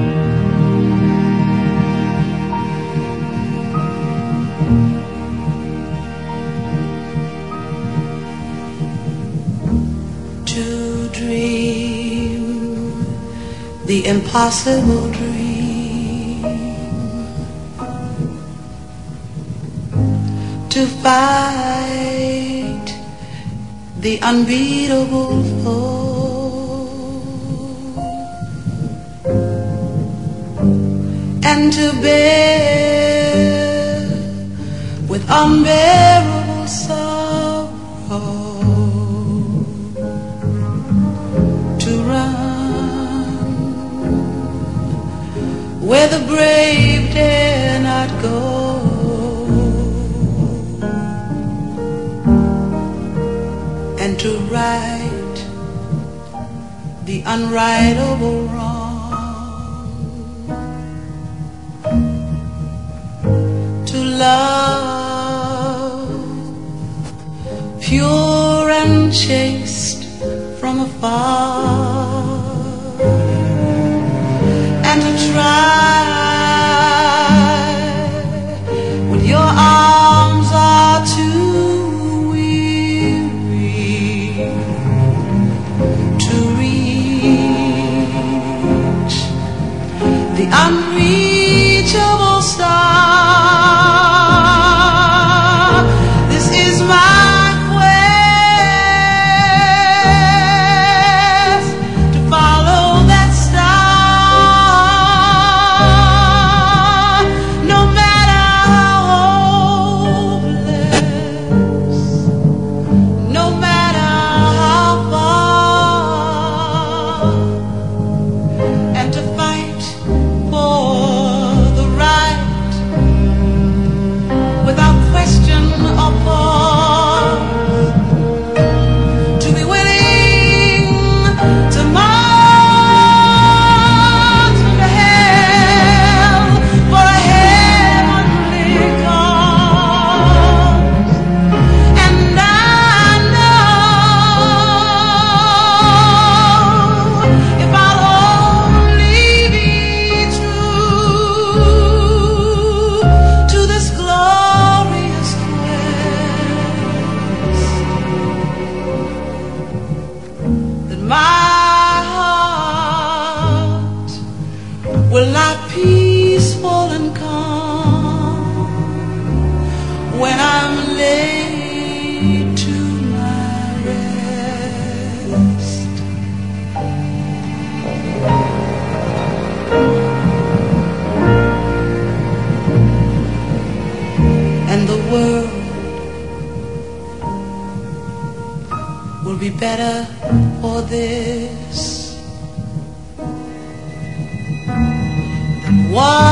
To dream the impossible dream, to fight the unbeatable foe, and to bear with unbearable sorrow, to run where the brave dare not go, and to right the unrightable wrong, to love pure and chaste from afar, and to try when your arms are too weary to reach the unreachable star. This is my quest, to follow that star, no matter how hopeless, no matter how far, and to fight for the right without question or pause, to be willing to march into hell for a heavenly cause. And I know if I'll only be true to this glorious quest, that my heart will lie peaceful and calm when I'm laid to my rest. And the world will be better for this than what